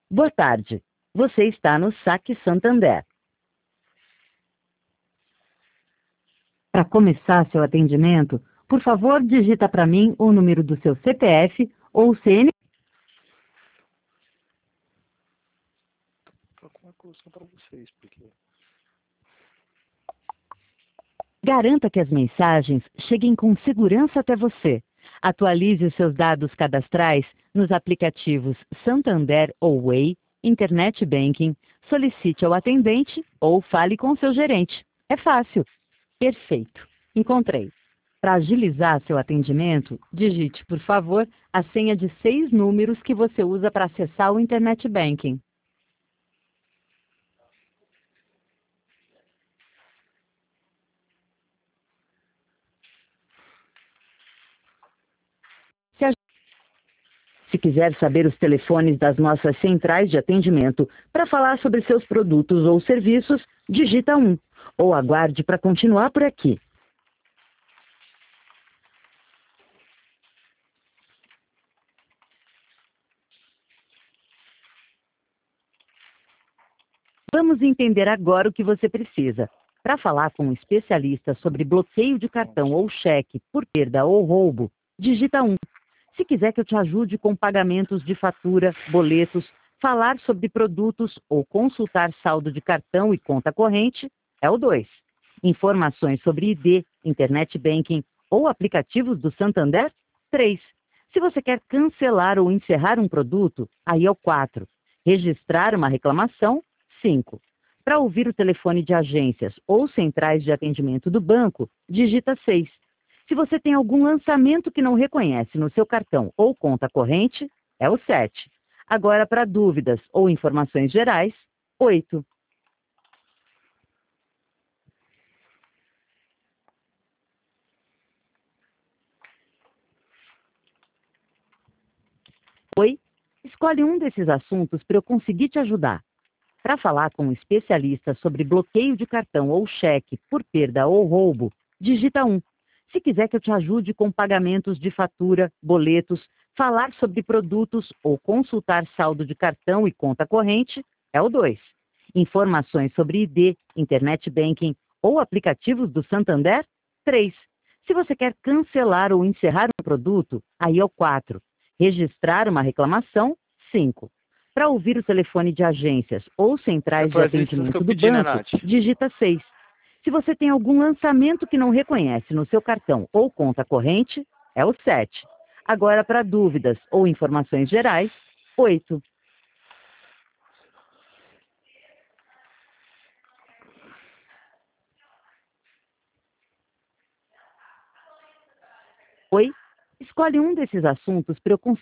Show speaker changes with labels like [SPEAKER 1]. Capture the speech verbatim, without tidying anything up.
[SPEAKER 1] Boa tarde. Você está no Saque Santander. Para começar seu atendimento, por favor, digita para mim o número do seu C P F ou C N P J.
[SPEAKER 2] Tô com uma coisa para vocês, porque
[SPEAKER 1] Garanta que as mensagens cheguem com segurança até você. Atualize os seus dados cadastrais nos aplicativos Santander ou Way, Internet Banking, solicite ao atendente ou fale com seu gerente. É fácil. Perfeito. Encontrei. Para agilizar seu atendimento, digite, por favor, a senha de seis números que você usa para acessar o Internet Banking. Se, a... Se quiser saber os telefones das nossas centrais de atendimento para falar sobre seus produtos ou serviços, digita um. Ou aguarde para continuar por aqui. Vamos entender agora o que você precisa. Para falar com um especialista sobre bloqueio de cartão ou cheque por perda ou roubo, digita um. Se quiser que eu te ajude com pagamentos de fatura, boletos, falar sobre produtos ou consultar saldo de cartão e conta corrente, é o dois. Informações sobre I D, Internet Banking ou aplicativos do Santander, três. Se você quer cancelar ou encerrar um produto, aí é o quatro. Registrar uma reclamação, cinco. Para ouvir o telefone de agências ou centrais de atendimento do banco, digita seis. Se você tem algum lançamento que não reconhece no seu cartão ou conta corrente, é o sete. Agora, para dúvidas ou informações gerais, oito. Oi? Escolhe um desses assuntos para eu conseguir te ajudar. Para falar com um especialista sobre bloqueio de cartão ou cheque por perda ou roubo, digita um. Se quiser que eu te ajude com pagamentos de fatura, boletos, falar sobre produtos ou consultar saldo de cartão e conta corrente, é o dois. Informações sobre I D, Internet Banking ou aplicativos do Santander, três. Se você quer cancelar ou encerrar um produto, aí é o quatro. Registrar uma reclamação, cinco. Para ouvir o telefone de agências ou centrais de
[SPEAKER 2] foi as listas que eu
[SPEAKER 1] atendimento do
[SPEAKER 2] pedi, né,
[SPEAKER 1] banco,
[SPEAKER 2] Nath?
[SPEAKER 1] digita seis. Se você tem algum lançamento que não reconhece no seu cartão ou conta corrente, é o sete. Agora, para dúvidas ou informações gerais, oito. Oi? Escolhe um desses assuntos para eu conseguir